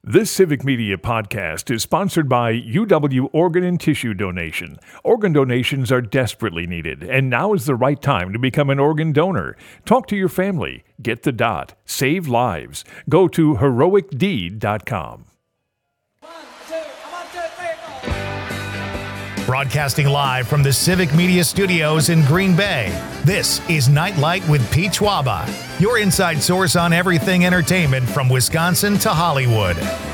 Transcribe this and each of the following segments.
This Civic Media podcast is sponsored by UW Organ and Tissue Donation. Organ donations are desperately needed, and now is the right time to become an organ donor. Talk to your family. Get the dot. Save lives. Go to heroicdeed.com. Broadcasting live from the Civic Media Studios in Green Bay, this is Nightlight with Pete Schwaba, your inside source on everything entertainment from Wisconsin to Hollywood.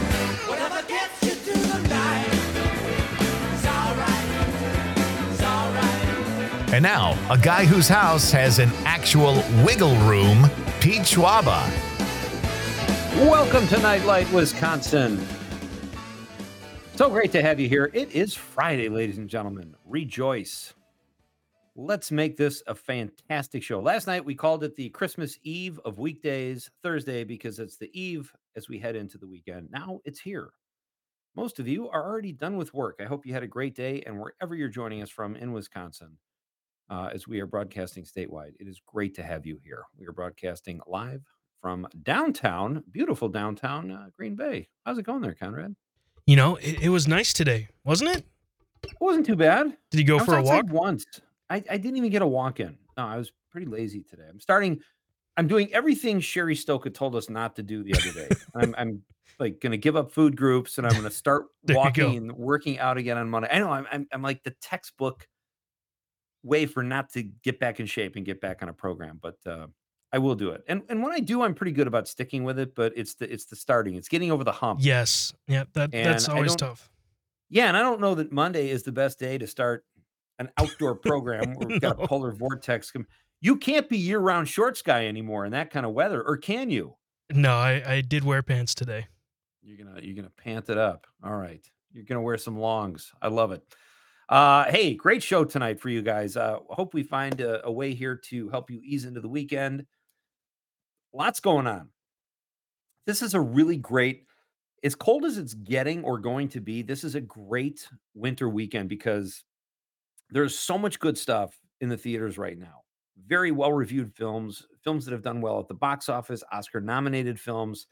And now, a guy whose house has an actual wiggle room, Pete Schwaba. Welcome to Nightlight, Wisconsin. So great to have you here. It is Friday, ladies and gentlemen. Rejoice. Let's make this a fantastic show. Last night, we called it the Christmas Eve of weekdays, Thursday, because it's the eve as we head into the weekend. Now it's here. Most of you are already done with work. I hope you had a great day, and wherever you're joining us from in Wisconsin, as we are broadcasting statewide, it is great to have you here. We are broadcasting live from downtown, beautiful downtown Green Bay. How's it going there, Conrad? You know, it was nice today, wasn't it? It wasn't too bad. Did you go for a walk? Once. I didn't even get a walk in. No, I was pretty lazy today. I'm doing everything Sherry Stoka told us not to do the other day. I'm like going to give up food groups, and I'm going to start walking and working out again on Monday. I know I'm like the textbook way for not to get back in shape and get back on a program, but I will do it. And when I do, I'm pretty good about sticking with it, but it's the starting. It's getting over the hump. Yes. Yeah, that's always tough. Yeah, and I don't know that Monday is the best day to start an outdoor program where we've got a polar vortex. You can't be year-round shorts guy anymore in that kind of weather, or can you? No, I did wear pants today. You're gonna pant it up. All right. You're gonna wear some longs. I love it. Hey, great show tonight for you guys. Hope we find a way here to help you ease into the weekend. Lots going on. This is a really great, as cold as it's getting or going to be, this is a great winter weekend because there's so much good stuff in the theaters right now. Very well-reviewed films that have done well at the box office, Oscar-nominated films.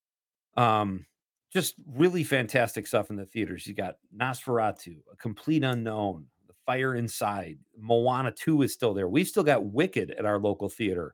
Just really fantastic stuff in the theaters. You got Nosferatu, A Complete Unknown, The Fire Inside, Moana 2 is still there. We've still got Wicked at our local theater.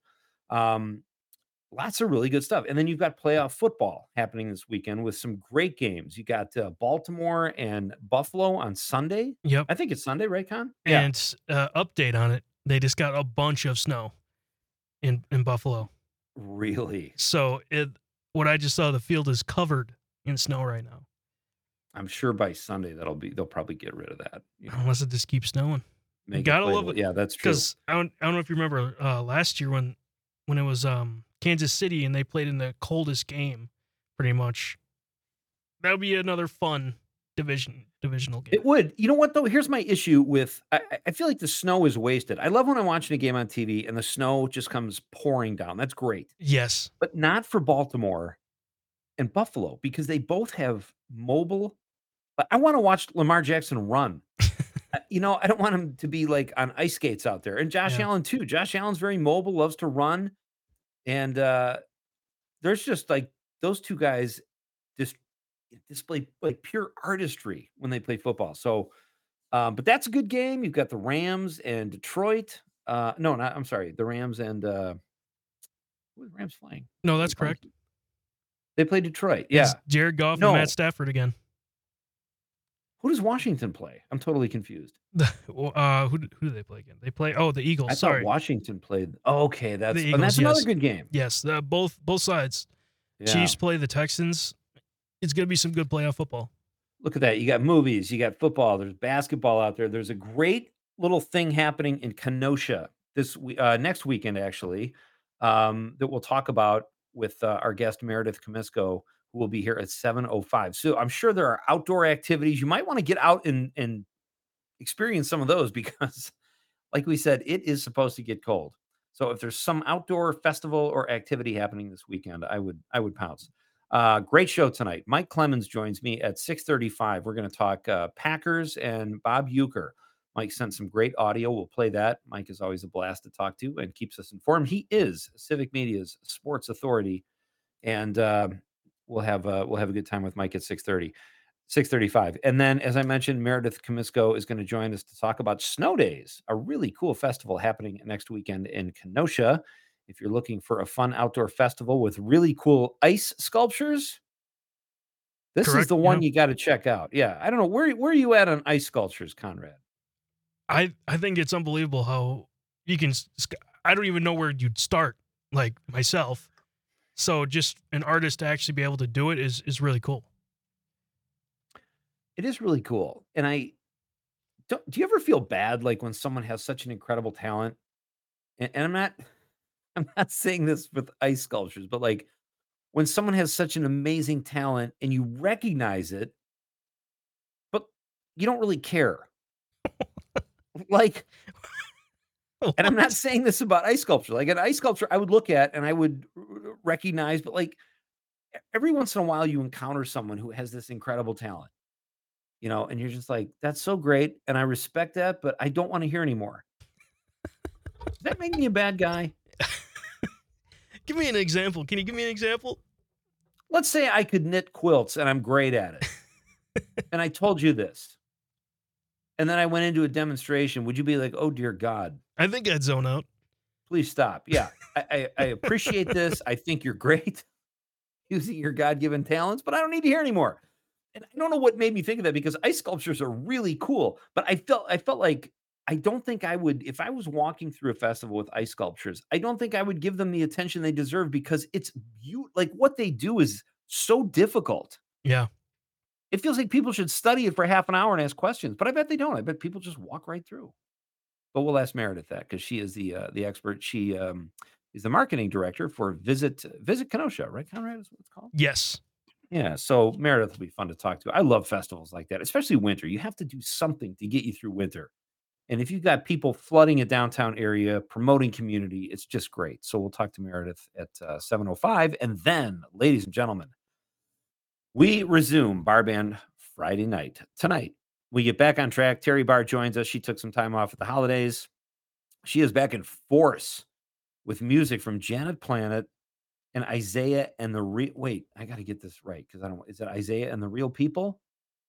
Lots of really good stuff. And then you've got playoff football happening this weekend with some great games. You got Baltimore and Buffalo on Sunday. Yep. I think it's Sunday, right, Con? And update on it. They just got a bunch of snow in Buffalo. Really? So what I just saw, the field is covered in snow right now. I'm sure by Sunday they'll probably get rid of that. Unless it just keeps snowing. Gotta love it. Yeah, that's true. Because I don't know if you remember last year when it was Kansas City and they played in the coldest game, pretty much. That would be another fun divisional game. It would. You know what, though? Here's my issue with, I feel like the snow is wasted. I love when I'm watching a game on TV and the snow just comes pouring down. That's great. Yes. But not for Baltimore and Buffalo, because they both have mobile. But I want to watch Lamar Jackson run. I don't want him to be like on ice skates out there. And Josh Allen, too. Josh Allen's very mobile, loves to run. And there's just like those two guys display like pure artistry when they play football. So, but that's a good game. You've got the Rams and Detroit. I'm sorry. The Rams and who are the Rams playing? No, that's correct. They play Detroit. Yeah. It's Jared Goff and Matt Stafford again. Who does Washington play? I'm totally confused. Who do they play again? They play the Eagles. I thought Washington played. Oh, okay, that's another good game. Yes, both sides. Yeah. Chiefs play the Texans. It's going to be some good playoff football. Look at that. You got movies, you got football, there's basketball out there. There's a great little thing happening in Kenosha next weekend, actually, that we'll talk about with our guest Meredith Comisko, who will be here at 7:05. So I'm sure there are outdoor activities. You might want to get out and experience some of those because, like we said, it is supposed to get cold. So if there's some outdoor festival or activity happening this weekend, I would pounce. Great show tonight. Mike Clemens joins me at 6:35. We're going to talk Packers and Bob Uecker. Mike sent some great audio. We'll play that. Mike is always a blast to talk to and keeps us informed. He is Civic Media's sports authority. And we'll have a good time with Mike at 6:30. 6:35. And then, as I mentioned, Meredith Comisco is going to join us to talk about Snow Days, a really cool festival happening next weekend in Kenosha. If you're looking for a fun outdoor festival with really cool ice sculptures, this is Correct. the Yeah. one you got to check out. Yeah, I don't know where are you at on ice sculptures, Conrad? I think it's unbelievable how you can. I don't even know where you'd start, like myself. So just an artist to actually be able to do it is really cool. It is really cool. And do you ever feel bad like when someone has such an incredible talent? And I'm not saying this with ice sculptures, but like when someone has such an amazing talent and you recognize it, but you don't really care. Like, and I'm not saying this about ice sculpture. Like an ice sculpture, I would look at and I would recognize, but like every once in a while, you encounter someone who has this incredible talent, and you're just like, that's so great. And I respect that, but I don't want to hear anymore. Does that make me a bad guy? Give me an example. Can you give me an example? Let's say I could knit quilts and I'm great at it. And I told you this. And then I went into a demonstration. Would you be like, oh, dear God? I think I'd zone out. Please stop. Yeah, I appreciate this. I think you're great using your God-given talents, but I don't need to hear anymore. And I don't know what made me think of that because ice sculptures are really cool. But I felt like I don't think I would, if I was walking through a festival with ice sculptures, I don't think I would give them the attention they deserve because it's like what they do is so difficult. Yeah. It feels like people should study it for half an hour and ask questions, but I bet they don't. I bet people just walk right through. But we'll ask Meredith that because she is the expert. She is the marketing director for Visit Kenosha, right, Conrad? Is what it's called. Yes. Yeah. So Meredith will be fun to talk to. I love festivals like that, especially winter. You have to do something to get you through winter. And if you've got people flooding a downtown area, promoting community, it's just great. So we'll talk to Meredith at 7:05, and then, ladies and gentlemen, we resume Bar Band Friday night. Tonight, we get back on track. Terry Barr joins us. She took some time off at the holidays. She is back in force with music from Janet Planet and Isaiah and the Wait, I got to get this right because I don't. Is it Isaiah and the Real People?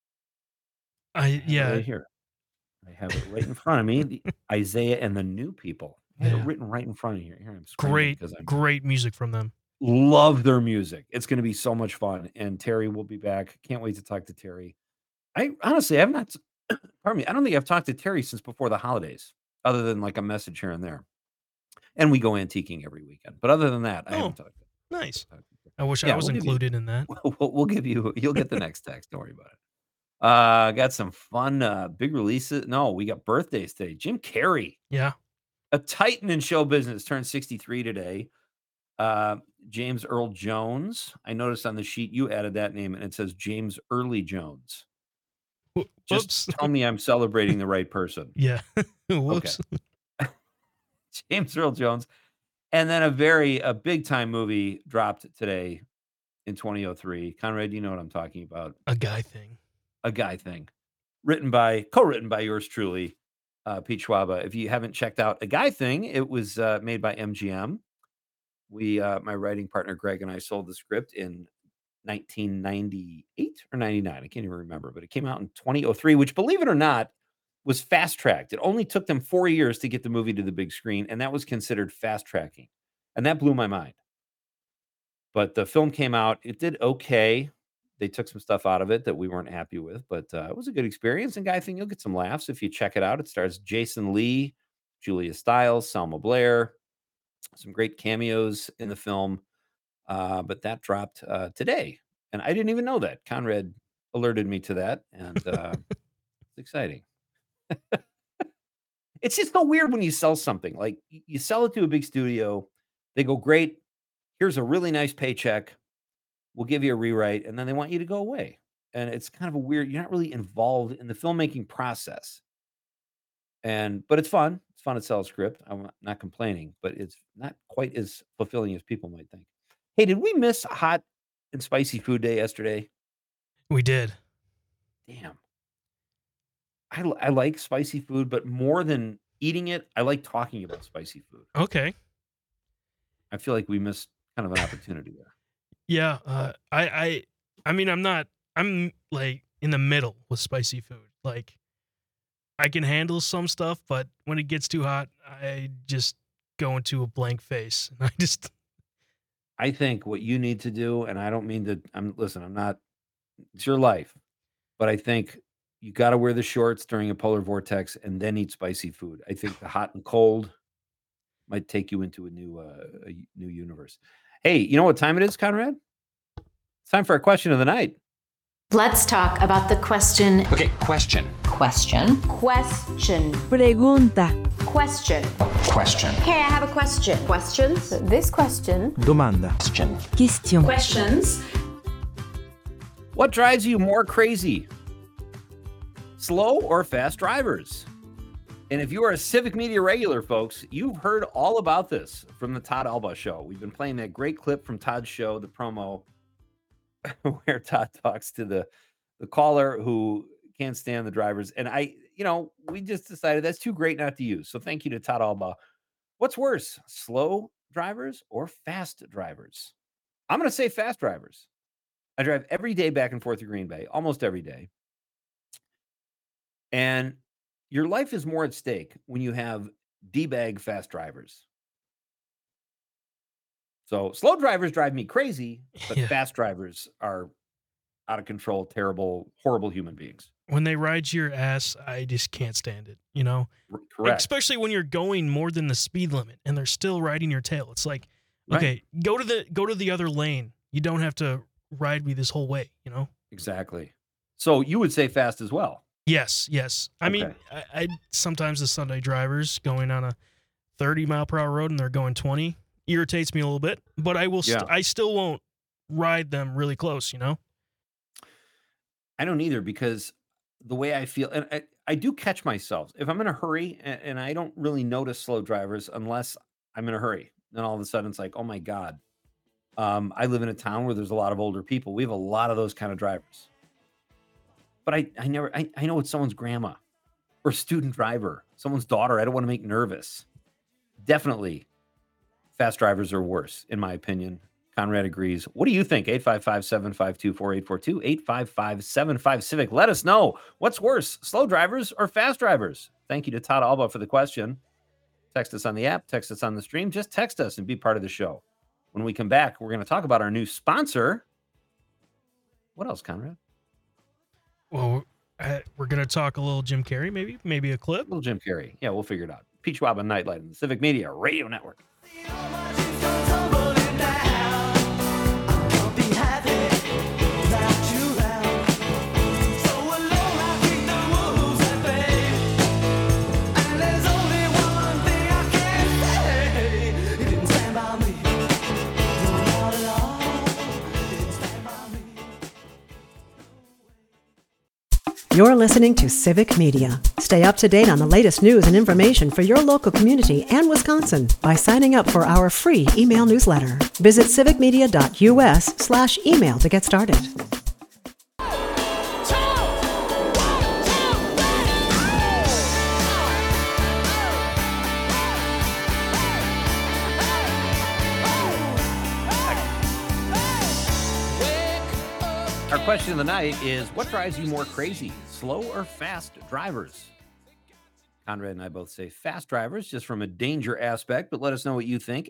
Yeah. Right here. I have it right in front of me. Isaiah and the New People. I have it written right in front of you. Here I'm great music from them. Love their music. It's going to be so much fun. And Terry will be back. Can't wait to talk to Terry. I honestly have not, pardon me, I don't think I've talked to Terry since before the holidays, other than like a message here and there. And we go antiquing every weekend. But other than that, I haven't talked to him. Nice. I wish I was included in that. You'll get the next text. Don't worry about it. Got some fun big releases. No, we got birthdays today. Jim Carrey. Yeah. A titan in show business turned 63 today. James Earl Jones. I noticed on the sheet you added that name and it says James Early Jones. Just tell me I'm celebrating the right person. Yeah. Whoops. Okay. James Earl Jones. And then a big time movie dropped today in 2003. Conrad, you know what I'm talking about. A Guy Thing. Co-written by yours truly, Pete Schwaba. If you haven't checked out A Guy Thing, it was made by MGM. My writing partner Greg and I sold the script in 1998 or 99. I can't even remember, but it came out in 2003, which, believe it or not, was fast tracked. It only took them 4 years to get the movie to the big screen, and that was considered fast tracking. And that blew my mind. But the film came out. It did okay. They took some stuff out of it that we weren't happy with, but it was a good experience. And Guy Thing, you'll get some laughs if you check it out. It stars Jason Lee, Julia Stiles, Selma Blair. Some great cameos in the film, but that dropped today, and I didn't even know that. Conrad alerted me to that, and it's exciting. It's just so weird when you sell something. Like, you sell it to a big studio, they go, great, here's a really nice paycheck, we'll give you a rewrite, and then they want you to go away. And it's kind of a weird, you're not really involved in the filmmaking process. But it's fun. It's fun to sell a script. I'm not complaining, but it's not quite as fulfilling as people might think. Hey, did we miss Hot and Spicy Food Day yesterday? We did. Damn. I like spicy food, but more than eating it, I like talking about spicy food. Okay. I feel like we missed kind of an opportunity there. Yeah, I mean, I'm like in the middle with spicy food. Like I can handle some stuff, but when it gets too hot, I just go into a blank face. And I just I think what you need to do, and I don't mean to, I'm not, it's your life, but I think you got to wear the shorts during a polar vortex and then eat spicy food. I think the hot and cold might take you into a new universe. Hey, you know what time it is, Conrad? It's time for a question of the night. Let's talk about the question. Okay, question. Question. Pregunta. Question. Question. Hey, I have a question. Questions? This question. Domanda. Question. Question. Questions. What drives you more crazy? Slow or fast drivers? And if you are a Civic Media regular, folks, you've heard all about this from the Todd Alba show. We've been playing that great clip from Todd's show, the promo, where Todd talks to the caller who can't stand the drivers. And we just decided that's too great not to use. So thank you to Todd Alba. What's worse, slow drivers or fast drivers? I'm going to say fast drivers. I drive every day back and forth to Green Bay, almost every day. And your life is more at stake when you have D-bag fast drivers. So slow drivers drive me crazy, but fast drivers are out of control, terrible, horrible human beings. when they ride your ass, I just can't stand it, Correct. Especially when you're going more than the speed limit and they're still riding your tail. It's like, okay, go to the other lane. You don't have to ride me this whole way, Exactly. So you would say fast as well. Yes. I mean, Okay. I sometimes the Sunday drivers going on a 30-mile-per-hour road and they're going 20 irritates me a little bit, but I will. I still won't ride them really close. I don't either, because the way I feel, and I do catch myself if I'm in a hurry, and I don't really notice slow drivers unless I'm in a hurry. Then all of a sudden it's like, oh my God. I live in a town where there's a lot of older people. We have a lot of those kind of drivers. But I know it's someone's grandma or student driver, someone's daughter. I don't want to make nervous. Definitely fast drivers are worse, in my opinion. Conrad agrees. What do you think? 855-752-4842, 855-75-CIVIC. Let us know. What's worse, slow drivers or fast drivers? Thank you to Todd Alba for the question. Text us on the app. Text us on the stream. Just text us and be part of the show. When we come back, we're going to talk about our new sponsor. What else, Conrad? Well, we're going to talk a little Jim Carrey, maybe a clip. A little Jim Carrey. Yeah, we'll figure it out. Peach Wab and Nightlight on the Civic Media Radio Network. You're listening to Civic Media. Stay up to date on the latest news and information for your local community and Wisconsin by signing up for our free email newsletter. Visit civicmedia.us/email to get started. Our question of the night is, what drives you more crazy, slow or fast drivers? Conrad and I both say fast drivers, just from a danger aspect, but let us know what you think.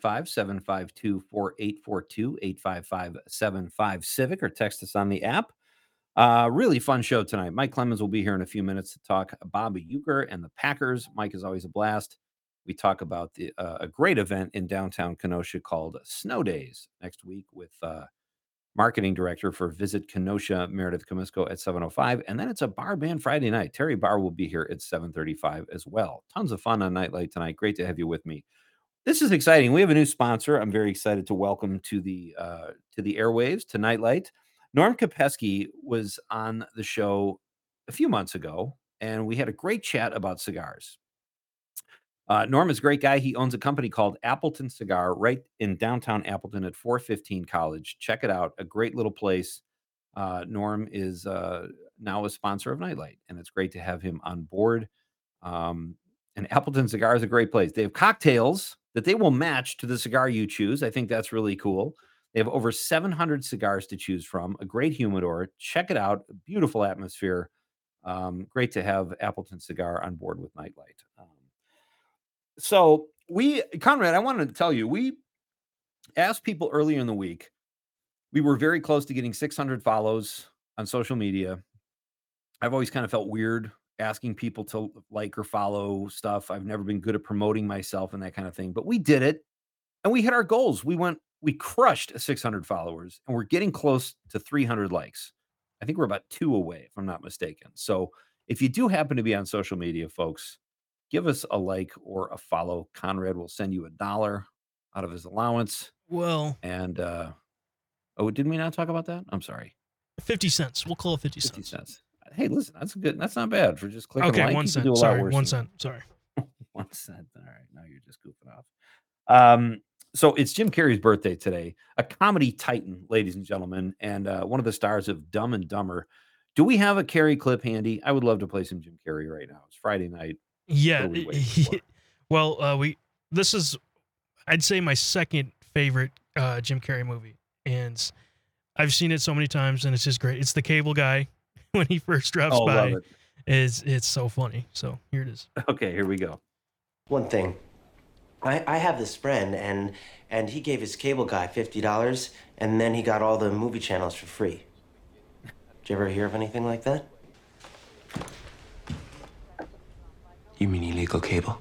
855-752-4842, 855-75-CIVIC, or text us on the app. Really fun show tonight. Mike Clemens will be here in a few minutes to talk Bobby Uecker and the Packers. Mike is always a blast. We talk about a great event in downtown Kenosha called Snow Days next week with marketing director for Visit Kenosha, Meredith Comisco, at 7:05. And then it's a bar band Friday night. Terry Barr will be here at 7:35 as well. Tons of fun on Nightlight tonight. Great to have you with me. This is exciting. We have a new sponsor. I'm very excited to welcome to the airwaves, to Nightlight. Norm Kopecky was on the show a few months ago, and we had a great chat about cigars. Norm is a great guy. He owns a company called Appleton Cigar right in downtown Appleton at 415 College. Check it out. A great little place. Norm is now a sponsor of Nightlight, and it's great to have him on board. And Appleton Cigar is a great place. They have cocktails that they will match to the cigar you choose. I think that's really cool. They have over 700 cigars to choose from, a great humidor. Check it out. A beautiful atmosphere. Great to have Appleton Cigar on board with Nightlight. So Conrad, I wanted to tell you, we asked people earlier in the week. We were very close to getting 600 follows on social media. I've always kind of felt weird asking people to like or follow stuff. I've never been good at promoting myself and that kind of thing, but we did it and we hit our goals. We crushed 600 followers and we're getting close to 300 likes. I think we're about 2 away, if I'm not mistaken. So if you do happen to be on social media, folks, give us a like or a follow. Conrad will send you $1 out of his allowance. Well, And, oh, didn't we not talk about that? I'm sorry. 50 cents. We'll call it 50 50 cents. cents. Hey, listen, that's not bad for just clicking Okay, like. 1 You can cent. do a lot Sorry, worse 1 than cent. Sorry. 1 cent. All right, now you're just goofing off. So it's Jim Carrey's birthday today, a comedy titan, ladies and gentlemen, and one of the stars of Dumb and Dumber. Do we have a Carrey clip handy? I would love to play some Jim Carrey right now. It's Friday night. Yeah. What are we waiting for? Well, this is, I'd say, my second favorite Jim Carrey movie, and I've seen it so many times, and it's just great. It's The Cable Guy when he first drops Oh, by. love it. It's so funny. So here it is. Okay, here we go. One thing. I have this friend, and he gave his cable guy $50, and then he got all the movie channels for free. Did you ever hear of anything like that? You mean illegal cable?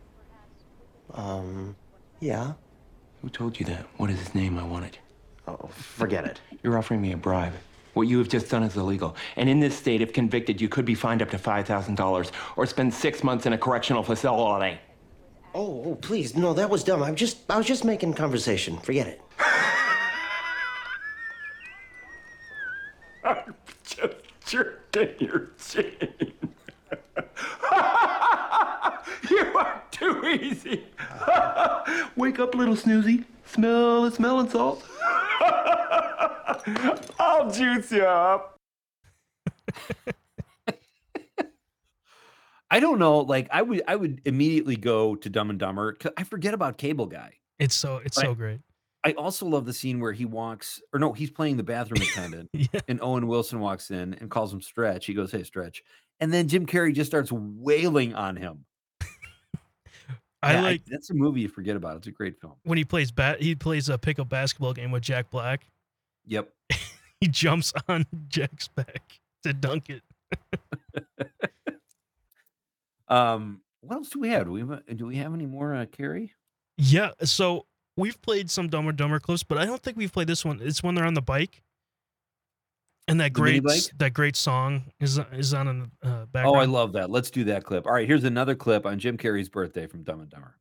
Yeah. Who told you that? What is his name? I want it. Oh, forget it. You're offering me a bribe. What you have just done is illegal. And in this state, if convicted, you could be fined up to $5,000 or spend 6 months in a correctional facility. Oh, please, no, that was dumb. I was just making conversation. Forget it. I'm just jerking your chin. You are too easy. Wake up, little snoozy. Smell the smelling salt. I'll juice you up. I don't know. Like I would immediately go to Dumb and Dumber. 'Cause I forget about Cable Guy. It's so great. I also love the scene where he's playing the bathroom attendant, Yeah. and Owen Wilson walks in and calls him Stretch. He goes, "Hey, Stretch," and then Jim Carrey just starts wailing on him. That's a movie you forget about. It's a great film. When he plays a pickup basketball game with Jack Black. Yep. He jumps on Jack's back to dunk it. What else do we have? Do we have any more Carrey? Yeah, so we've played some Dumb and Dumber clips, but I don't think we've played this one. It's when they're on the bike, and that The mini great song is on in the background. Oh, I love that. Let's do that clip. All right, here's another clip on Jim Carrey's birthday from Dumb and Dumber.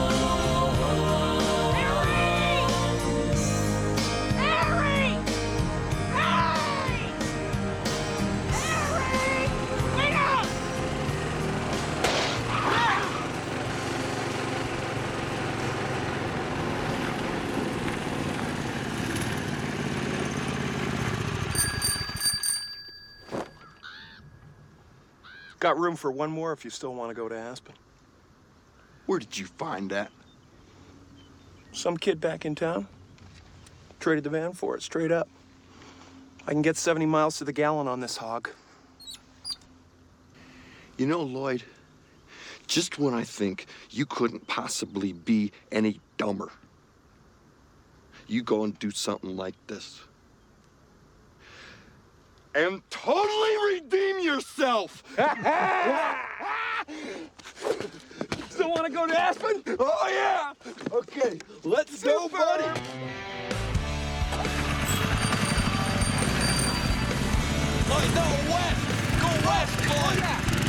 Got room for one more if you still want to go to Aspen. Where did you find that? Some kid back in town. Traded the van for it, straight up. I can get 70 miles to the gallon on this hog. You know, Lloyd, just when I think you couldn't possibly be any dumber, you go and do something like this. And totally redeem yourself! Still want to go to Aspen? Oh, yeah! Okay, let's go, buddy! Lloyd, no, west! Go west, Lloyd!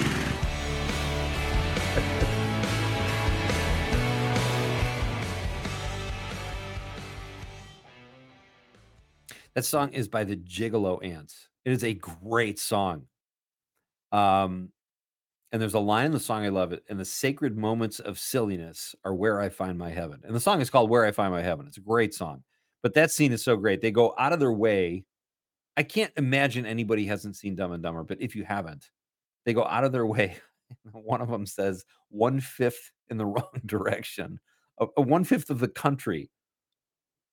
That song is by the Gigolo Ants. It is a great song. And there's a line in the song, I love it. And the sacred moments of silliness are where I find my heaven. And the song is called Where I Find My Heaven. It's a great song. But that scene is so great. They go out of their way. I can't imagine anybody hasn't seen Dumb and Dumber, but if you haven't, they go out of their way. One of them says 1/5 in the wrong direction. 1/5 of the country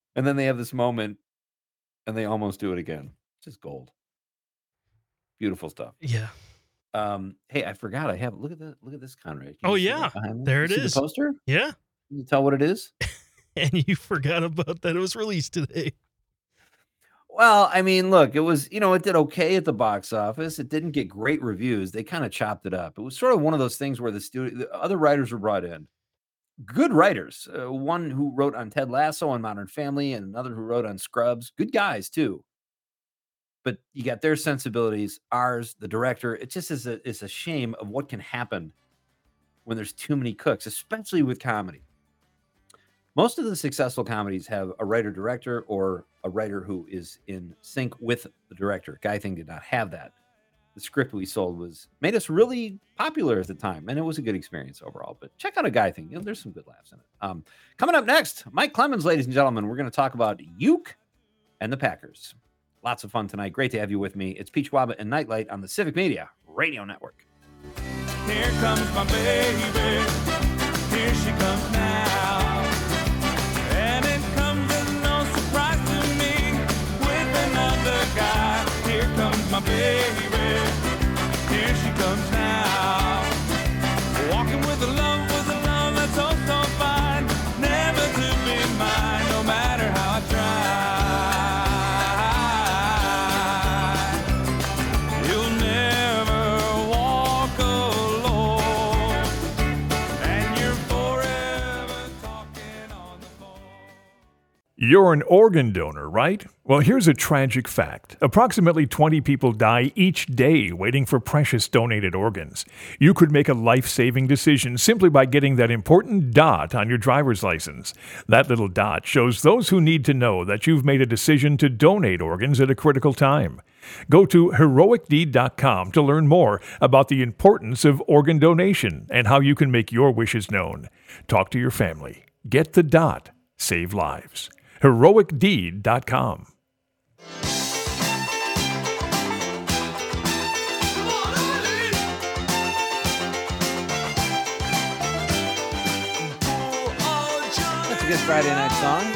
And then they have this moment, and they almost do it again. Just gold. Beautiful stuff. Yeah. Hey, I forgot. I have look at this, Conrad. Can Oh, you see yeah. that behind me? There You it see is. the poster? Yeah. Can you tell what it is? And you forgot about that. It was released today. Well, I mean, look, it was, it did okay at the box office. It didn't get great reviews. They kind of chopped it up. It was sort of one of those things where the other writers were brought in. Good writers. One who wrote on Ted Lasso and Modern Family, and another who wrote on Scrubs. Good guys, too. But you got their sensibilities, ours, the director. It just is a shame of what can happen when there's too many cooks, especially with comedy. Most of the successful comedies have a writer-director or a writer who is in sync with the director. Guy Thing did not have that. The script we sold made us really popular at the time, and it was a good experience overall. But check out A Guy Thing. There's some good laughs in it. Coming up next, Mike Clemens, ladies and gentlemen. We're going to talk about Uke and the Packers. Lots of fun tonight. Great to have you with me. It's Peach Waba and Nightlight on the Civic Media Radio Network. Here comes my baby. Here she comes now. And it comes as no surprise to me with another guy. Here comes my baby. Here she comes now. Walking with a love that's so, so fine. Never to be mine, no matter how I try. You'll never walk alone. And you're forever talking on the phone. You're an organ donor, right? Well, here's a tragic fact. Approximately 20 people die each day waiting for precious donated organs. You could make a life-saving decision simply by getting that important dot on your driver's license. That little dot shows those who need to know that you've made a decision to donate organs at a critical time. Go to heroicdeed.com to learn more about the importance of organ donation and how you can make your wishes known. Talk to your family. Get the dot. Save lives. heroicdeed.com. That's a good Friday night song.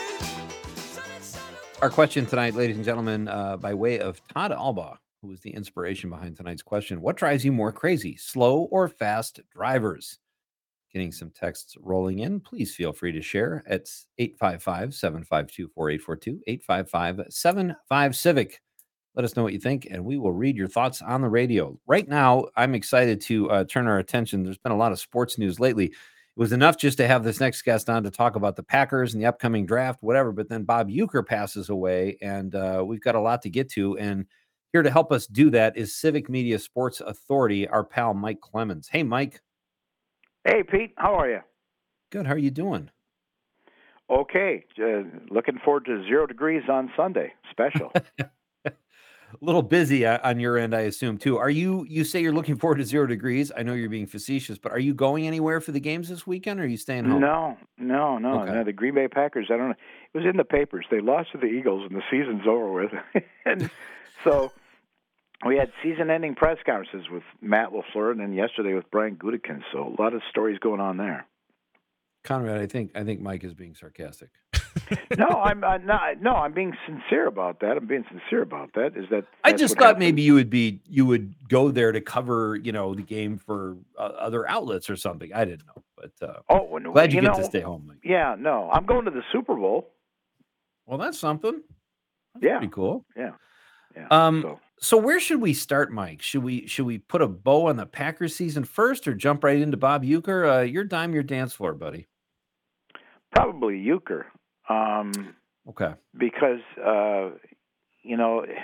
Our question tonight, ladies and gentlemen, by way of Todd Alba, who was the inspiration behind tonight's question. What drives you more crazy, slow or fast drivers? Getting some texts rolling in. Please feel free to share. It's 855-752-4842, 855-75-CIVIC. Let us know what you think, and we will read your thoughts on the radio. Right now, I'm excited to turn our attention. There's been a lot of sports news lately. It was enough just to have this next guest on to talk about the Packers and the upcoming draft, whatever, but then Bob Uecker passes away, and we've got a lot to get to, and here to help us do that is Civic Media Sports Authority, our pal Mike Clemens. Hey, Mike. Hey, Pete. How are you? Good. How are you doing? Okay. Looking forward to 0 degrees on Sunday. Special. A little busy on your end, I assume, too. You say you're looking forward to 0 degrees. I know you're being facetious, but are you going anywhere for the games this weekend, or are you staying home? No. Okay. No, the Green Bay Packers, I don't know. It was in the papers. They lost to the Eagles, and the season's over with. And so we had season-ending press conferences with Matt LaFleur, and then yesterday with Brian Gutekunst. So a lot of stories going on there. Conrad, I think Mike is being sarcastic. No, I'm not. No, I'm being sincere about that. Is that I just thought maybe you would go there to cover the game for other outlets or something. I didn't know, but glad you get to stay home, Mike. Yeah, no, I'm going to the Super Bowl. Well, that's something. That's yeah, pretty cool. Yeah. So where should we start, Mike? Should we put a bow on the Packers season first, or jump right into Bob Uecker? Your dime, your dance floor, buddy. Probably Uecker. Okay. Because in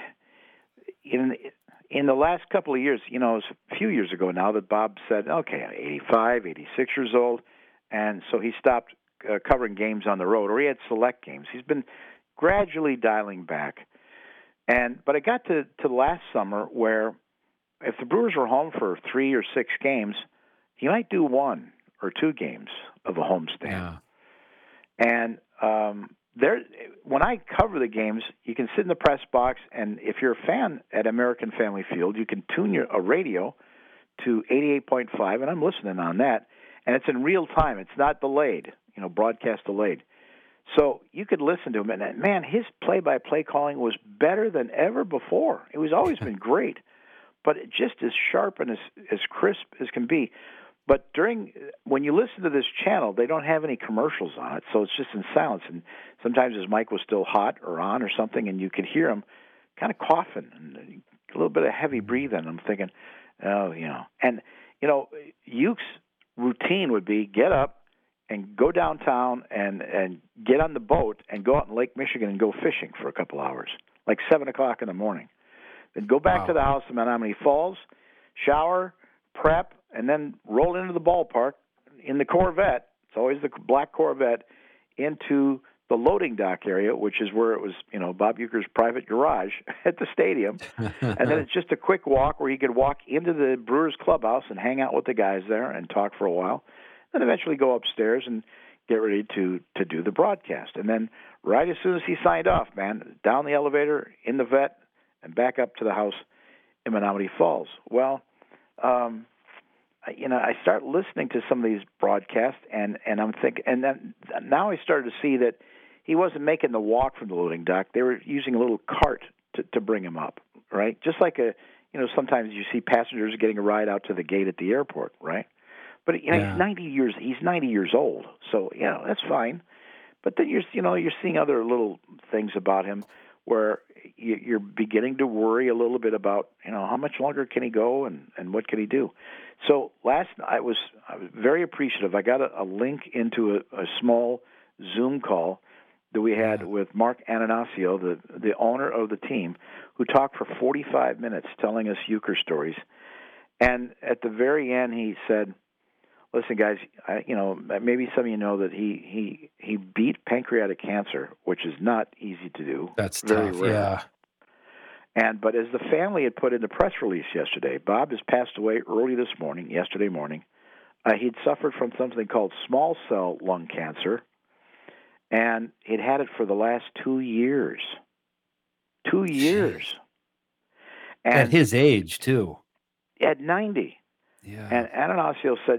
the last couple of years, it was a few years ago now that Bob said, okay, 85, 86 years old, and so he stopped covering games on the road, or he had select games. He's been gradually dialing back. But it got to last summer where if the Brewers were home for 3 or 6 games, he might do 1 or 2 games of a homestand. Yeah. And when I cover the games, you can sit in the press box, and if you're a fan at American Family Field, you can tune a radio to 88.5, and I'm listening on that, and it's in real time. It's not delayed, broadcast delayed. So you could listen to him, and man, his play-by-play calling was better than ever before. It was always been great, but just as sharp and as crisp as can be. But when you listen to this channel, they don't have any commercials on it, so it's just in silence. And sometimes his mic was still hot or on or something, and you could hear him kind of coughing and a little bit of heavy breathing. I'm thinking, oh, And, Uke's routine would be get up and go downtown and get on the boat and go out in Lake Michigan and go fishing for a couple hours, like 7 o'clock in the morning. Then go back to the house in Menominee Falls, shower, prep, and then roll into the ballpark in the Corvette. It's always the black Corvette into the loading dock area, which is where it was, Bob Uecker's private garage at the stadium. And then it's just a quick walk where he could walk into the Brewers clubhouse and hang out with the guys there and talk for a while. Then eventually go upstairs and get ready to do the broadcast. And then right as soon as he signed off, man, down the elevator, in the vet, and back up to the house in Menominee Falls. Well, I start listening to some of these broadcasts, and I'm thinking, and then now I started to see that he wasn't making the walk from the loading dock. They were using a little cart to bring him up, right? Just like sometimes you see passengers getting a ride out to the gate at the airport, right? But he's 90 years old, so that's fine. But then you're seeing other little things about him where you're beginning to worry a little bit about how much longer can he go and what can he do. So last night I was very appreciative. I got a link into a small Zoom call that we had with Mark Ananasio, the owner of the team, who talked for 45 minutes telling us Uecker stories. And at the very end, he said, "Listen, guys, maybe some of you know that he beat pancreatic cancer, which is not easy to do. That's very tough, rare. yeah. But as the family had put in the press release yesterday, Bob has passed away yesterday morning. He'd suffered from something called small cell lung cancer, and he'd had it for the last 2 years. 2 years. And at his age, too. At 90. Yeah. And Ananasio said,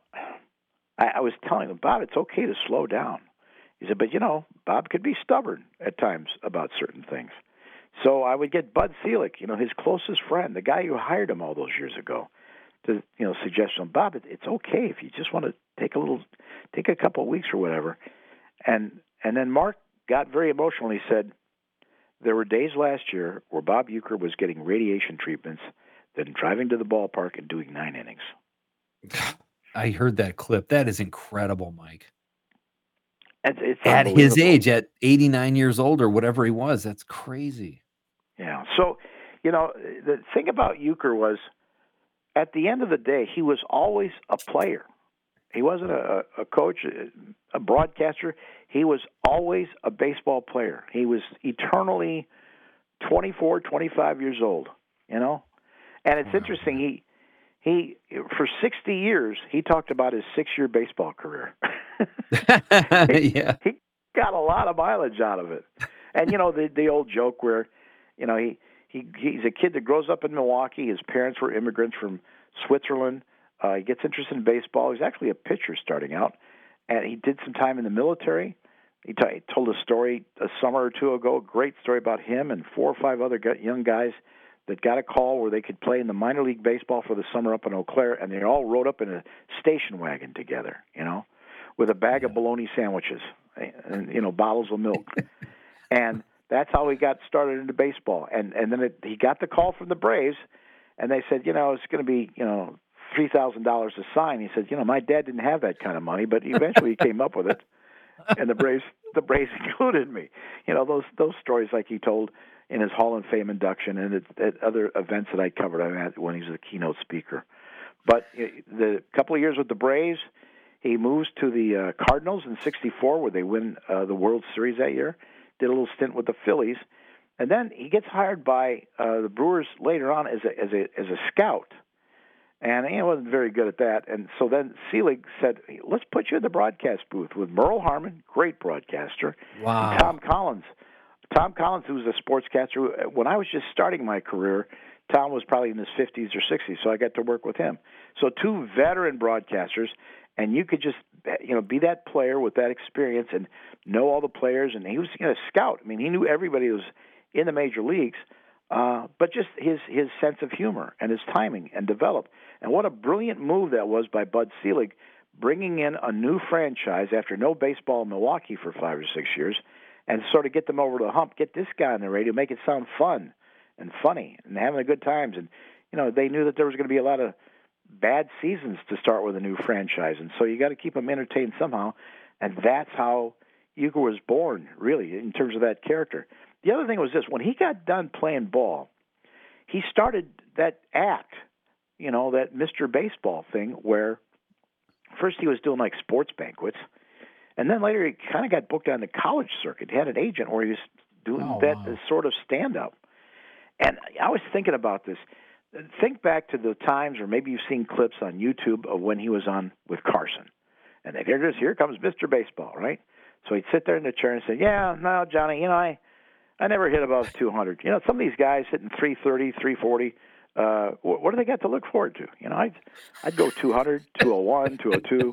I was telling him, Bob, it's okay to slow down. He said, but, Bob could be stubborn at times about certain things. So I would get Bud Selig, his closest friend, the guy who hired him all those years ago, to, suggest to him, Bob, it's okay if you just want to take a couple of weeks or whatever. And then Mark got very emotional. He said, there were days last year where Bob Uecker was getting radiation treatments, then driving to the ballpark and doing 9 innings. I heard that clip. That is incredible, Mike. It's at his age, at 89 years old or whatever he was, that's crazy. Yeah. So, the thing about Uecker was, at the end of the day, he was always a player. He wasn't a coach, a broadcaster. He was always a baseball player. He was eternally 24, 25 years old, And it's interesting, he for 60 years, he talked about his 6-year baseball career. He got a lot of mileage out of it. And, the old joke where, he's a kid that grows up in Milwaukee. His parents were immigrants from Switzerland. He gets interested in baseball. He's actually a pitcher starting out. And he did some time in the military. He told a story a summer or two ago, a great story about him and 4 or 5 other young guys that got a call where they could play in the minor league baseball for the summer up in Eau Claire, and they all rode up in a station wagon together, with a bag of bologna sandwiches and, bottles of milk. And that's how he got started into baseball. And then he got the call from the Braves, and they said, it's going to be, $3,000 a sign. He said, my dad didn't have that kind of money, but eventually he came up with it. And the Braves included me. Those stories like he told in his Hall of Fame induction and at other events that I covered when he was a keynote speaker. But the couple of years with the Braves, he moves to the Cardinals in '64, where they win the World Series that year. Did a little stint with the Phillies, and then he gets hired by the Brewers later on as a scout. And he wasn't very good at that. And so then Selig said, let's put you in the broadcast booth with Merle Harmon, great broadcaster, wow. and Tom Collins. Tom Collins, who was a sportscaster, when I was just starting my career, Tom was probably in his 50s or 60s, so I got to work with him. So 2 veteran broadcasters, and you could just be that player with that experience and know all the players. And he was a scout. I mean, he knew everybody who was in the major leagues, but just his sense of humor and his timing and developed. And what a brilliant move that was by Bud Selig, bringing in a new franchise after no baseball in Milwaukee for 5 or 6 years, and sort of get them over the hump, get this guy on the radio, make it sound fun and funny and having a good times. And, they knew that there was going to be a lot of bad seasons to start with a new franchise. And so you got to keep them entertained somehow. And that's how Uecker was born, really, in terms of that character. The other thing was this. When he got done playing ball, he started that act, that Mr. Baseball thing where first he was doing like sports banquets, and then later he kind of got booked on the college circuit. He had an agent where he was doing as sort of stand-up. And I was thinking about this. Think back to the times, or maybe you've seen clips on YouTube of when he was on with Carson. And then here comes Mr. Baseball, right? So he'd sit there in the chair and say, yeah, no, Johnny, I never hit above 200. Some of these guys hitting 330, 340, what do they got to look forward to? I'd go 200, 201, 202,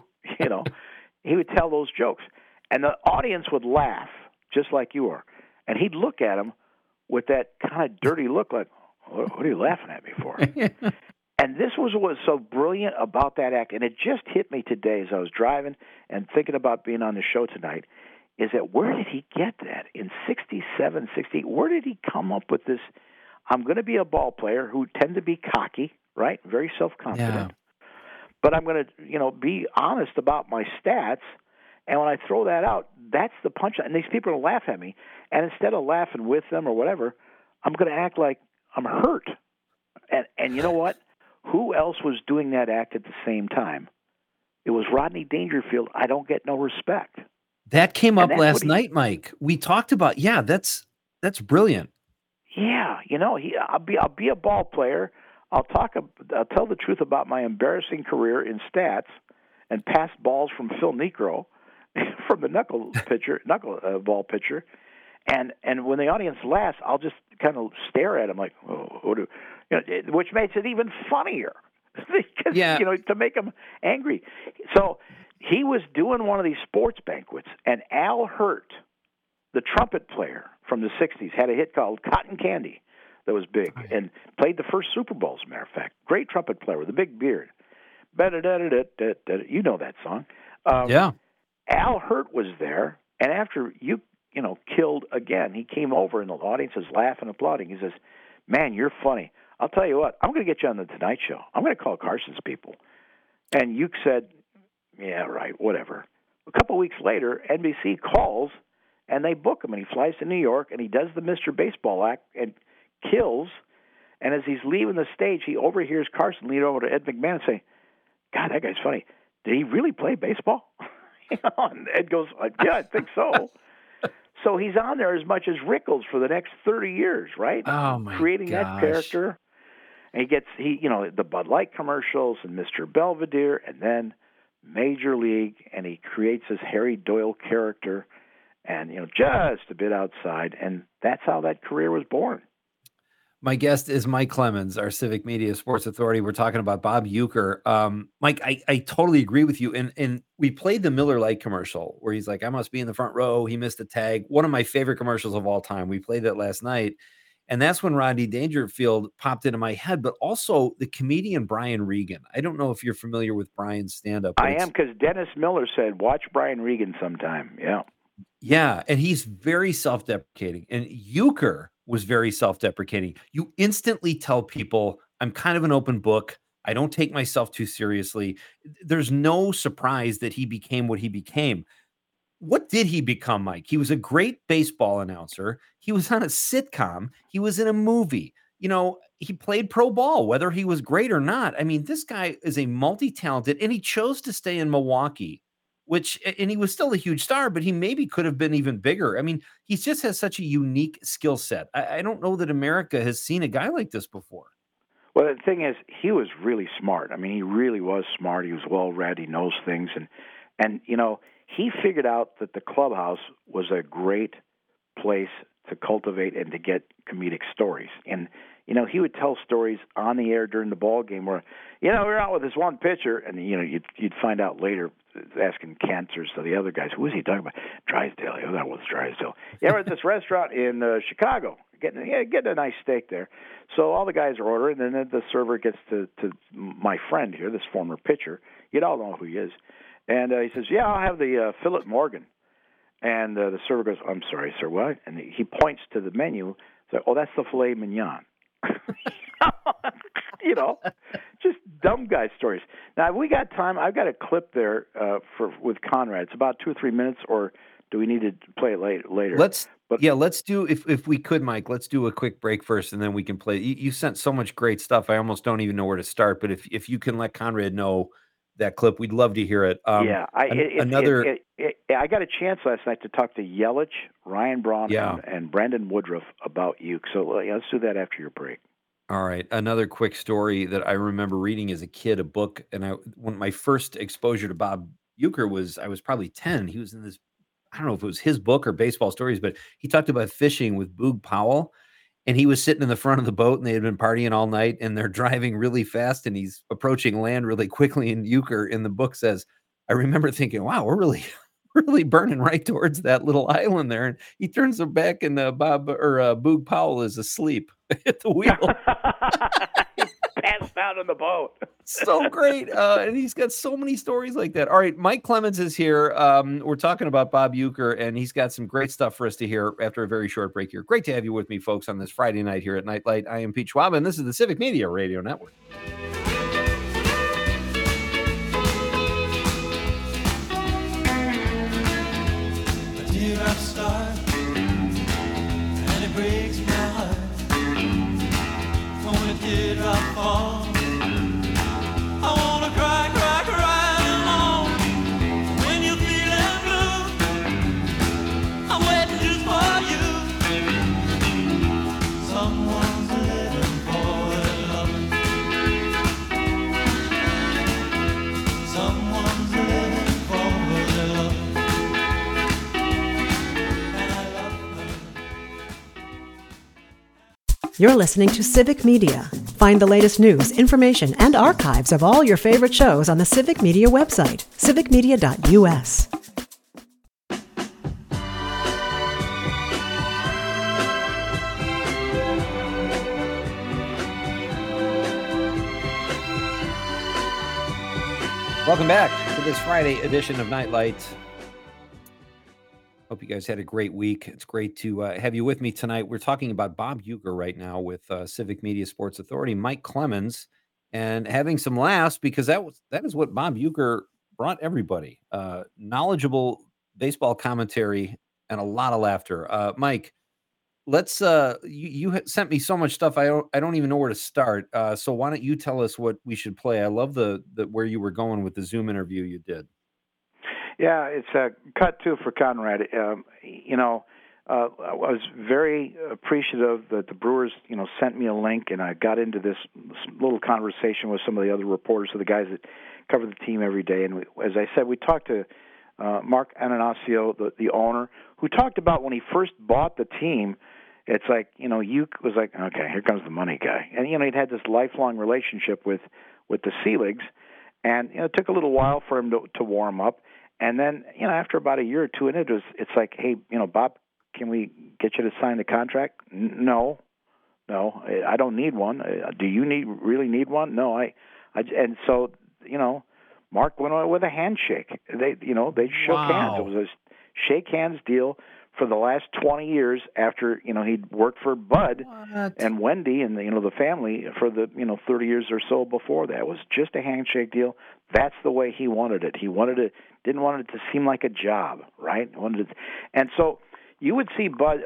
He would tell those jokes. And the audience would laugh, just like you are. And he'd look at him with that kind of dirty look like, what are you laughing at me for? And this was what was so brilliant about that act. And it just hit me today as I was driving and thinking about being on the show tonight, is that where did he get that? In 67, 68, where did he come up with this? I'm going to be a ball player who tend to be cocky, right? Very self-confident. Yeah. But I'm going to, be honest about my stats. And when I throw that out, that's the punchline. And these people will laugh at me. And instead of laughing with them or whatever, I'm going to act like I'm hurt. And you know what? Who else was doing that act at the same time? It was Rodney Dangerfield. I don't get no respect. That came up last night, Mike. We talked about, that's brilliant. Yeah, I'll be a ball player. I'll tell the truth about my embarrassing career in stats and pass balls from Phil Niekro, from the knuckle ball pitcher, and when the audience laughs, I'll just kind of stare at him like, which makes it even funnier because to make them angry. So he was doing one of these sports banquets, and Al Hurt, the trumpet player from the 60s, had a hit called Cotton Candy that was big and played the first Super Bowl, as a matter of fact. Great trumpet player with a big beard. You know that song. Al Hurt was there, and after you killed again, he came over, and the audience is laughing, applauding. He says, man, you're funny. I'll tell you what, I'm going to get you on the Tonight Show. I'm going to call Carson's people. And Uke said, yeah, right, whatever. A couple of weeks later, NBC calls, and they book him, and he flies to New York, and he does the Mr. Baseball act and kills. And as he's leaving the stage, he overhears Carson lean over to Ed McMahon and say, God, that guy's funny. Did he really play baseball? And Ed goes, yeah, I think so. So he's on there as much as Rickles for the next 30 years, right? Oh, my Creating that character. And he gets, the Bud Light commercials and Mr. Belvedere, and then Major League, and he creates this Harry Doyle character, and, just a bit outside. And that's how that career was born. My guest is Mike Clemens, our Civic Media Sports Authority. We're talking about Bob Uecker. Mike, I totally agree with you. And we played the Miller Lite commercial where he's like, I must be in the front row. He missed a tag. One of my favorite commercials of all time. We played that last night. And that's when Rodney Dangerfield popped into my head, but also the comedian Brian Regan. I don't know if you're familiar with Brian's stand-up. I am, because Dennis Miller said, watch Brian Regan sometime. Yeah. Yeah, and he's very self-deprecating. And Uecker was very self-deprecating. You instantly tell people, I'm kind of an open book. I don't take myself too seriously. There's no surprise that he became what he became. What did he become, Mike? He was a great baseball announcer. He was on a sitcom. He was in a movie. He played pro ball, whether he was great or not. I mean, this guy is a multi-talented, and he chose to stay in Milwaukee, and he was still a huge star, but he maybe could have been even bigger. I mean, he just has such a unique skill set. I don't know that America has seen a guy like this before. Well, the thing is, he was really smart. I mean, he really was smart. He was well-read. He knows things. And he figured out that the clubhouse was a great place to cultivate and to get comedic stories. And, he would tell stories on the air during the ball game where, we're out with this one pitcher, and you'd find out later, asking Kent or so the other guys, who was he talking about? Drysdale. That was Drysdale. Yeah, we're at this restaurant in Chicago, getting a nice steak there. So all the guys are ordering, and then the server gets to my friend here, this former pitcher. You'd all know who he is. And he says, yeah, I'll have the Philip Morgan. And the server goes, I'm sorry, sir, what? And he points to the menu. It's like, oh, that's the filet mignon. Just dumb guy stories. Now, we got time. I've got a clip there with Conrad. It's about 2 or 3 minutes, or do we need to play it later? Let's do, if we could, Mike, let's do a quick break first, and then we can play. You sent so much great stuff. I almost don't even know where to start, but if you can let Conrad know that clip, we'd love to hear it. I got a chance last night to talk to Yelich, Ryan Braun, and Brandon Woodruff about Uke. So let's do that after your break. All right. Another quick story that I remember reading as a kid, a book, and when my first exposure to Bob Uecker was, I was probably 10. He was in this, I don't know if it was his book or Baseball Stories, but he talked about fishing with Boog Powell, and he was sitting in the front of the boat, and they had been partying all night, and they're driving really fast, and he's approaching land really quickly, and Uecker in the book says, I remember thinking, wow, we're really burning right towards that little island there. And he turns them back, and Boog Powell is asleep at the wheel. Passed out on the boat. So great. And he's got so many stories like that. All right, Mike Clemens is here. We're talking about Bob Uecker, and he's got some great stuff for us to hear after a very short break here. Great to have you with me, folks, on this Friday night here at Nightlight. I am Pete Schwab, and this is the Civic Media Radio Network. And it breaks my heart when it did I fall. I wanna cry alone when you're feeling blue. I'm waiting just for you. Someone's living for their love. Someone's living for their love. You're listening to Civic Media. Find the latest news, information, and archives of all your favorite shows on the Civic Media website, civicmedia.us. Welcome back to this Friday edition of Nightlight. Hope you guys had a great week. It's great to have you with me tonight. We're talking about Bob Uecker right now with Civic Media Sports Authority, Mike Clemens, and having some laughs because that is what Bob Uecker brought everybody. Knowledgeable baseball commentary and a lot of laughter. Mike, let's you sent me so much stuff. I don't even know where to start. So why don't you tell us what we should play? I love the where you were going with the Zoom interview you did. Yeah, it's a cut two for Conrad. I was very appreciative that the Brewers, sent me a link, and I got into this little conversation with some of the other reporters, so the guys that cover the team every day. And as I said, we talked to Mark Ananasio, the owner, who talked about when he first bought the team. It's like, Uke was like, okay, here comes the money guy, and he'd had this lifelong relationship with the Seeligs, and it took a little while for him to warm up. And then, after about a year or two in it, it's like, hey, Bob, can we get you to sign the contract? No, I don't need one. Do you really need one? No, and so, Mark went on with a handshake. They shook hands. It was a shake hands deal for the last 20 years after, he'd worked for Bud and Wendy and, the family for the, 30 years or so before that. It was just a handshake deal. That's the way he wanted it. He didn't want it to seem like a job, right? And so you would see Bob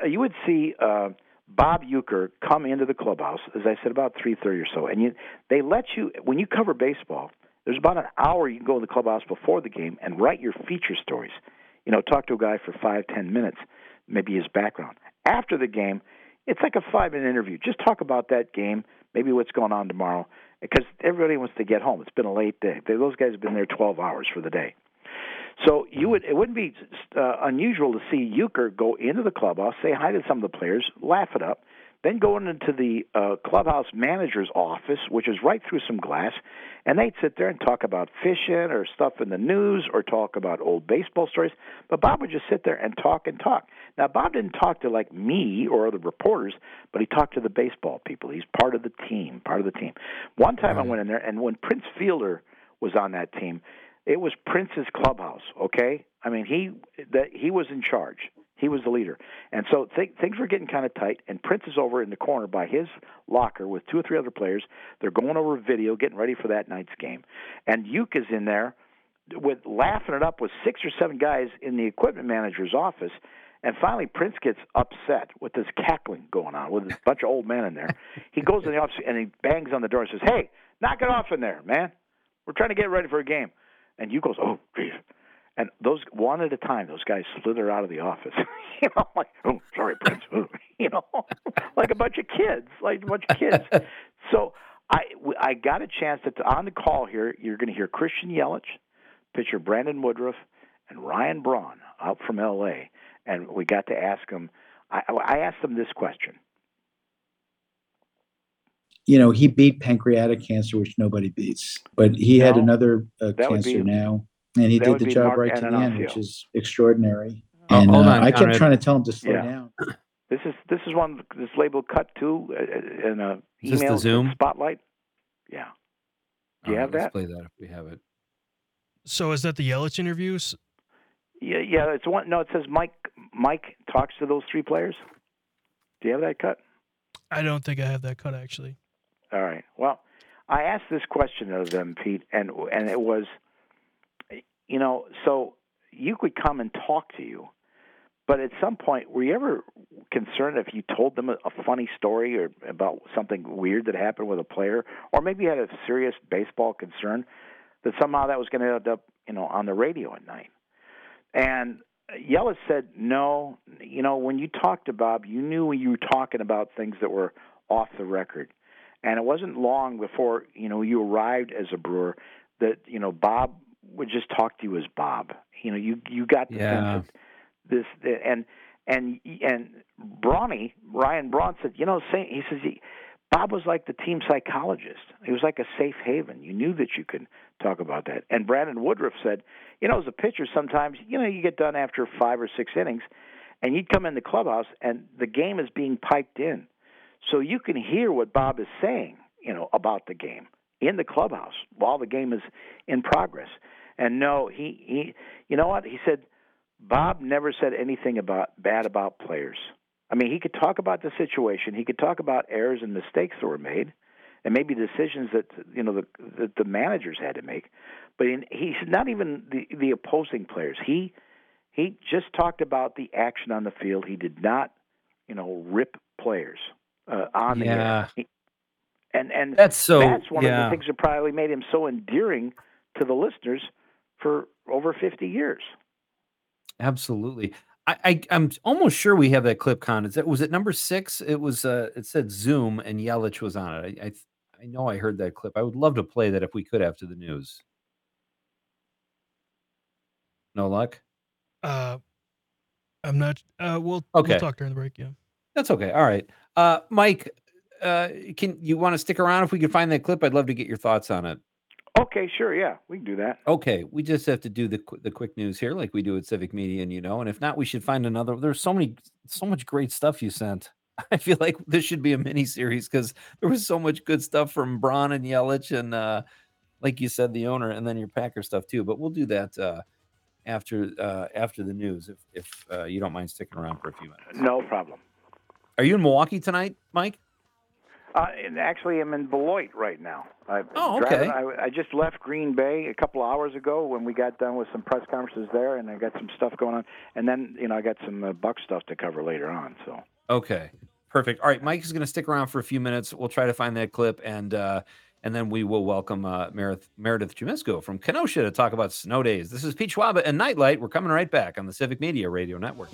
Uecker come into the clubhouse, as I said, about 3:30 or so. And they let you, when you cover baseball, there's about an hour you can go in the clubhouse before the game and write your feature stories. Talk to a guy for 5-10 minutes, maybe his background. After the game, it's like a 5-minute interview. Just talk about that game, maybe what's going on tomorrow, because everybody wants to get home. It's been a late day. Those guys have been there 12 hours for the day. So it wouldn't be unusual to see Uecker go into the clubhouse, say hi to some of the players, laugh it up, then going into the clubhouse manager's office, which is right through some glass, and they'd sit there and talk about fishing or stuff in the news or talk about old baseball stories. But Bob would just sit there and talk and talk. Now, Bob didn't talk to like me or other reporters, but he talked to the baseball people. He's part of the team, One time I went in there, and when Prince Fielder was on that team, it was Prince's clubhouse, okay? I mean, he was in charge. He was the leader. And so things were getting kind of tight, and Prince is over in the corner by his locker with 2 or 3 other players. They're going over video, getting ready for that night's game. And Uke is in there laughing it up with 6 or 7 guys in the equipment manager's office. And finally, Prince gets upset with this cackling going on with a bunch of old men in there. He goes in the office, and he bangs on the door and says, "Hey, knock it off in there, man. We're trying to get ready for a game." And Uke goes, "Oh, geez." And those one at a time, those guys slither out of the office. Like, "Oh, sorry, Prince." Like a bunch of kids, So I got a chance to on the call here. You're going to hear Christian Yelich, pitcher Brandon Woodruff, and Ryan Braun out from L.A. And we got to ask them. I asked them this question. He beat pancreatic cancer, which nobody beats, but he had another cancer now. And he did the job right to the end, which is extraordinary. And hold on, I kept trying to tell him to slow down. This is one that's labeled "Cut to" in a Is email this the Zoom? spotlight. Yeah. Do you have let's that? play that if we have it. So is that the Yelich interviews? Yeah. It's one. No, it says Mike talks to those 3 players. Do you have that cut? I don't think I have that cut, actually. All right. Well, I asked this question of them, Pete, and it was, so you could come and talk to you, but at some point, were you ever concerned if you told them a funny story or about something weird that happened with a player, or maybe you had a serious baseball concern, that somehow that was going to end up, on the radio at night? And Yelich said, no, when you talked to Bob, you knew you were talking about things that were off the record. And it wasn't long before, you arrived as a Brewer that, Bob would just talk to you as Bob. You got the sense that this, and Ryan Braun said, he says, Bob was like the team psychologist. He was like a safe haven. You knew that you could talk about that. And Brandon Woodruff said, as a pitcher, sometimes, you get done after 5 or 6 innings, and you'd come in the clubhouse, and the game is being piped in. So you can hear what Bob is saying, about the game in the clubhouse while the game is in progress. And no, he you know what? He said Bob never said anything bad about players. I mean, he could talk about the situation. He could talk about errors and mistakes that were made, and maybe decisions that the managers had to make. But he's not even the opposing players. He just talked about the action on the field. He did not, rip players on the air. And that's one of the things that probably made him so endearing to the listeners for over 50 years. Absolutely. I'm almost sure we have that clip, Con. Was it number 6? It was. It said Zoom, and Yelich was on it. I know I heard that clip. I would love to play that if we could after the news. No luck. I'm not. We'll talk during the break. Yeah, that's okay. All right, Mike. Can you want to stick around if we can find that clip? I'd love to get your thoughts on it. Okay, sure. Yeah, we can do that. Okay, we just have to do the quick news here, like we do at Civic Media, and if not, we should find another. There's so much great stuff you sent. I feel like this should be a mini series because there was so much good stuff from Braun and Yelich, and like you said, the owner, and then your Packer stuff too. But we'll do that after the news, if you don't mind sticking around for a few minutes. No problem. Are you in Milwaukee tonight, Mike? And actually, I'm in Beloit right now. Okay. I just left Green Bay a couple of hours ago when we got done with some press conferences there, and I got some stuff going on. And then, I got some Buck stuff to cover later on. So. Okay, perfect. All right, Mike is going to stick around for a few minutes. We'll try to find that clip, and then we will welcome Meredith Chumisko from Kenosha to talk about snow days. This is Pete Schwaba and Nightlight. We're coming right back on the Civic Media Radio Network.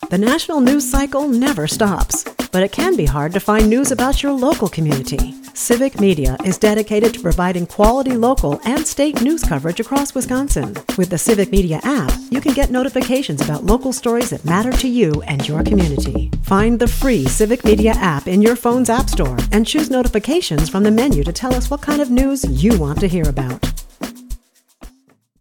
The national news cycle never stops, but it can be hard to find news about your local community. Civic Media is dedicated to providing quality local and state news coverage across Wisconsin. With the Civic Media app, you can get notifications about local stories that matter to you and your community. Find the free Civic Media app in your phone's app store and choose notifications from the menu to tell us what kind of news you want to hear about.